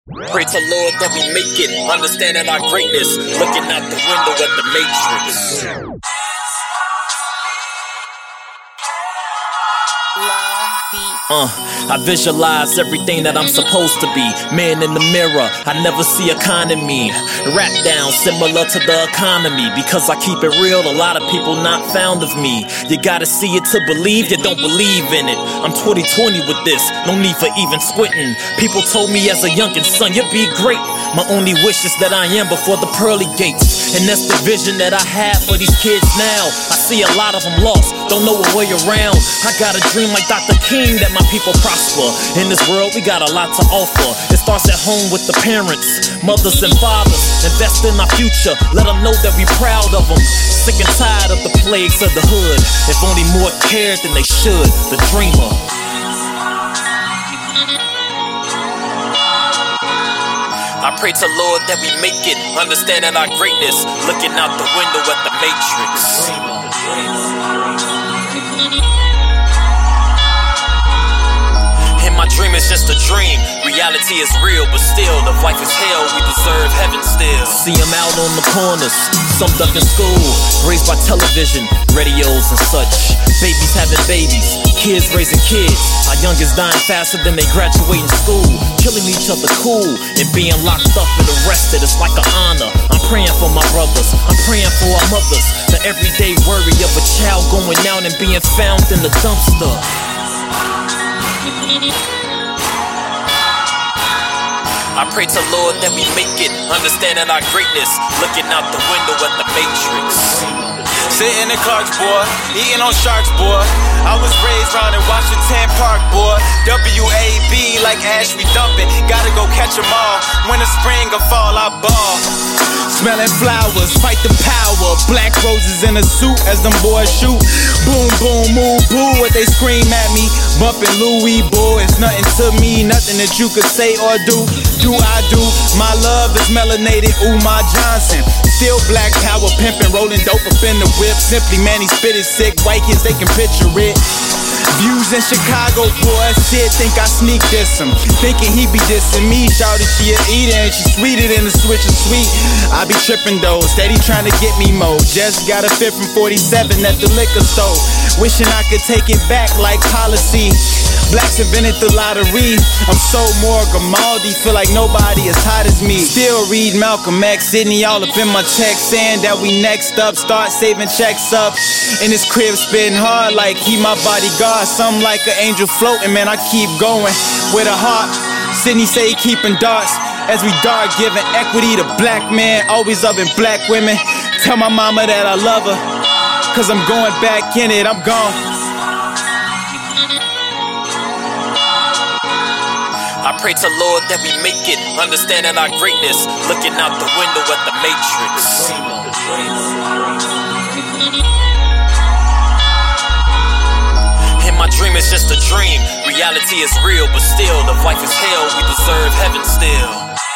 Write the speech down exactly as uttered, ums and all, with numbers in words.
Pray to Lord that we make it, understanding our greatness, looking out the window at the Matrix. Uh, I visualize everything that I'm supposed to be. Man in the mirror, I never see a con in me. Rap down similar to the economy. Because I keep it real, a lot of people not found of me. You gotta see it to believe, you don't believe in it. I'm twenty twenty with this, no need for even squinting. People told me as a youngin', son, you'll be great. My only wish is that I am before the pearly gates. And that's the vision that I have for these kids now. I see a lot of them lost, don't know a way around. I got a dream like Doctor King that my people prosper. In this world we got a lot to offer. It starts at home with the parents, mothers and fathers. Invest in our future, let them know that we proud of them. Sick and tired of the plagues of the hood. If only more cared than they should. The dreamer. I pray to Lord that we make it, understanding our greatness, looking out the window at the Matrix. And my dream is just a dream, reality is real, but still, if life is hell, we deserve heaven still. See them out on the corners, some duck in school, raised by television, radios and such. Babies having babies, kids raising kids. Our youngest dying faster than they graduating school. Killing each other cool and being locked up and arrested. It's like an honor. I'm praying for my brothers, I'm praying for our mothers. The everyday worry of a child going out and being found in the dumpster. I pray to Lord that we make it, understanding our greatness, looking out the window at the Matrix. Sitting in Clarks, boy, eating on sharks, boy. I was raised round in Washington Park, boy. W A B like Ash, we dumping. Gotta go catch 'em all. When the spring or fall, I ball. Smelling flowers, fight the power. Black roses in a suit as them boys shoot. Boom, boom, move, boo, what they scream at me. Bumping Louis, boy, it's nothing to me. Nothing that you could say or do. Do I do? My love is melanated, Umar Johnson. Still black power, pimping, rolling dope up in the whip. Simply, man, he spit it sick. White kids, they can picture it. Views in Chicago, boy, Sid think I sneak diss him. Thinking he be dissing me. Shouted she a eater and she sweeter than the switch of sweet. I be tripping though, steady trying to get me mo. Just got a fit from forty-seven at the liquor store. Wishing I could take it back like policy. Blacks invented the lottery. I'm so more Grimaldi, feel like nobody as hot as me. Still read Malcolm X, Sydney all up in my check, saying that we next up. Start saving checks up. In this crib spitting hard like he my bodyguard. Something like an angel floating, man, I keep going with a heart. Sydney say he keeping darts as we dart, giving equity to black men, always loving black women. Tell my mama that I love her, cause I'm going back in it, I'm gone. I pray to Lord that we make it, understanding our greatness, looking out the window at the Matrix. And my dream is just a dream, reality is real, but still, if life is hell, we deserve heaven still.